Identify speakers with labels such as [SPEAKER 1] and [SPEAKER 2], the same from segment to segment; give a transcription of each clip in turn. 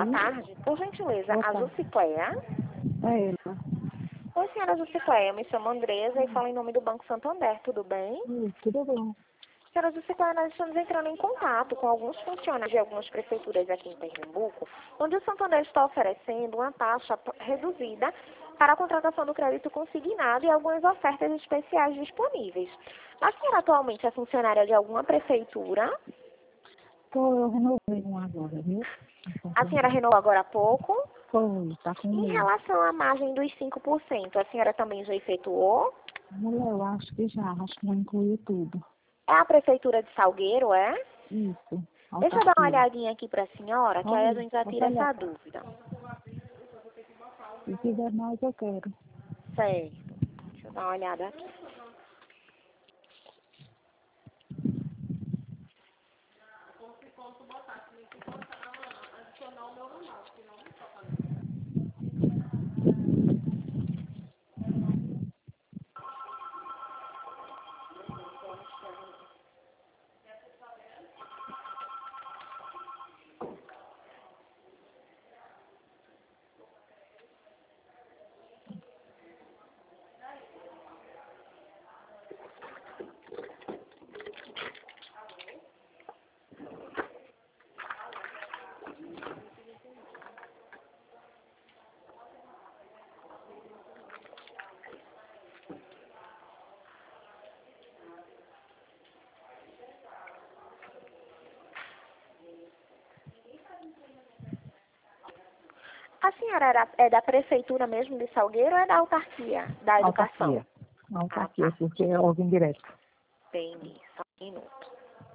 [SPEAKER 1] Boa tarde. Por gentileza,
[SPEAKER 2] Boa
[SPEAKER 1] a
[SPEAKER 2] tarde.
[SPEAKER 1] Jucicléia.
[SPEAKER 2] É ela.
[SPEAKER 1] Oi, senhora Jucicléia. Eu me chamo Andresa e falo em nome do Banco Santander. Tudo bem?
[SPEAKER 2] Tudo bom.
[SPEAKER 1] Senhora Jucicléia, nós estamos entrando em contato com alguns funcionários de algumas prefeituras aqui em Pernambuco, onde o Santander está oferecendo uma taxa reduzida para a contratação do crédito consignado e algumas ofertas especiais disponíveis. A senhora atualmente é funcionária de alguma prefeitura?
[SPEAKER 2] Eu renovei um agora, viu?
[SPEAKER 1] A senhora renovou agora há pouco?
[SPEAKER 2] Foi, tá com
[SPEAKER 1] Em
[SPEAKER 2] medo.
[SPEAKER 1] relação à margem dos 5%, a senhora também já efetuou?
[SPEAKER 2] Mulher, eu acho que já, acho que vai incluir tudo.
[SPEAKER 1] É a prefeitura de Salgueiro, é?
[SPEAKER 2] Isso,
[SPEAKER 1] Deixa eu dar uma
[SPEAKER 2] autarquia.
[SPEAKER 1] olhadinha aqui para a senhora, que aí a
[SPEAKER 2] Olha,
[SPEAKER 1] gente já
[SPEAKER 2] pode
[SPEAKER 1] tira
[SPEAKER 2] olhar.
[SPEAKER 1] essa dúvida.
[SPEAKER 2] Se quiser mais, eu quero.
[SPEAKER 1] Certo. Deixa eu dar uma olhada aqui. A senhora é da prefeitura mesmo de Salgueiro ou é da autarquia, da educação?
[SPEAKER 2] Autarquia.
[SPEAKER 1] Ah,
[SPEAKER 2] Autarquia,
[SPEAKER 1] tá.
[SPEAKER 2] porque é alguém direto.
[SPEAKER 1] Entendi. Só um minuto.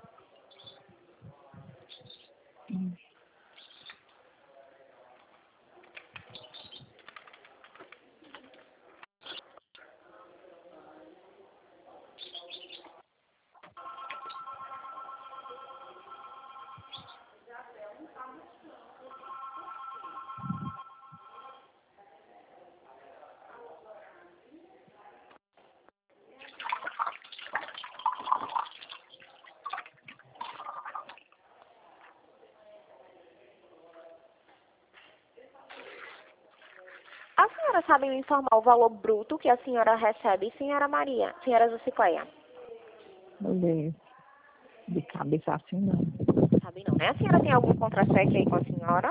[SPEAKER 1] A senhora sabe me informar o valor bruto que a senhora recebe, senhora Maria, senhora Jucicléia?
[SPEAKER 2] Olha, de cabeça assim não.
[SPEAKER 1] Sabe não, né? A senhora tem algum contra-cheque aí com a senhora?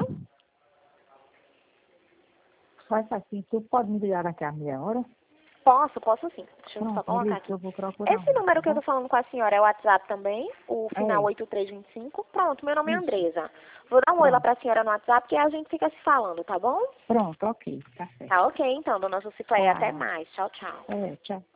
[SPEAKER 2] Faz assim, tu pode me ligar daqui a meia hora?
[SPEAKER 1] Posso sim. Deixa eu só
[SPEAKER 2] Pronto, me
[SPEAKER 1] colocar
[SPEAKER 2] liga que
[SPEAKER 1] aqui.
[SPEAKER 2] eu vou procurar
[SPEAKER 1] Esse
[SPEAKER 2] um,
[SPEAKER 1] número
[SPEAKER 2] tá
[SPEAKER 1] que eu
[SPEAKER 2] bom?
[SPEAKER 1] tô falando com a senhora é o WhatsApp também? O final
[SPEAKER 2] É,
[SPEAKER 1] 8325? Pronto, meu nome é
[SPEAKER 2] isso.
[SPEAKER 1] Andresa. Vou dar um oi lá
[SPEAKER 2] Pronto,
[SPEAKER 1] pra senhora no WhatsApp que a gente fica se falando, tá bom?
[SPEAKER 2] pronto, ok, tá certo.
[SPEAKER 1] Tá ok, então, dona Jucicléia. Até
[SPEAKER 2] Tchau.
[SPEAKER 1] mais. Tchau, tchau.
[SPEAKER 2] Tchau.